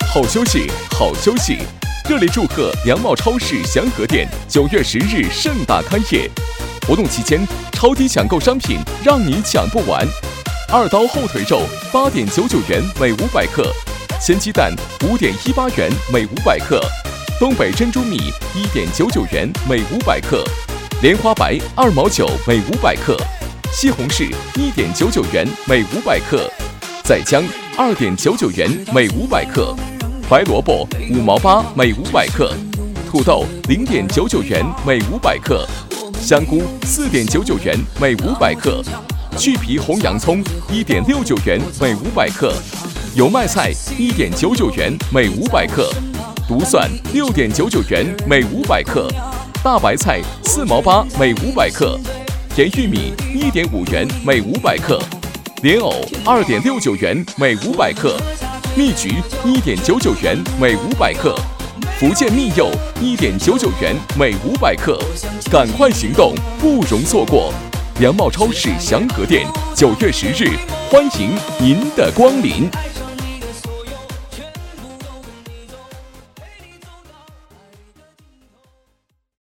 好休息，好休息！热烈祝贺粮贸超市祥和店9月10日盛大开业。活动期间，超低抢购商品让你抢不完。2刀后腿肉8.99元每500克，鲜鸡蛋5.18元每500克，东北珍珠米1.99元每500克，莲花白2毛9每500克，西红柿1.99元每500克，仔姜2.99元每500克，白萝卜5毛8每500克，土豆0.99元每500克，香菇4.99元每500克，去皮红洋葱1.69元每500克，油麦菜1.99元每500克，独蒜6.99元每500克，大白菜4毛8每500克，甜玉米1.5元每500克，莲藕2.69元每500克，蜜橘1.99元每500克，福建蜜柚1.99元每500克。赶快行动，不容错过！粮贸超市祥和店9月10日，欢迎您的光临。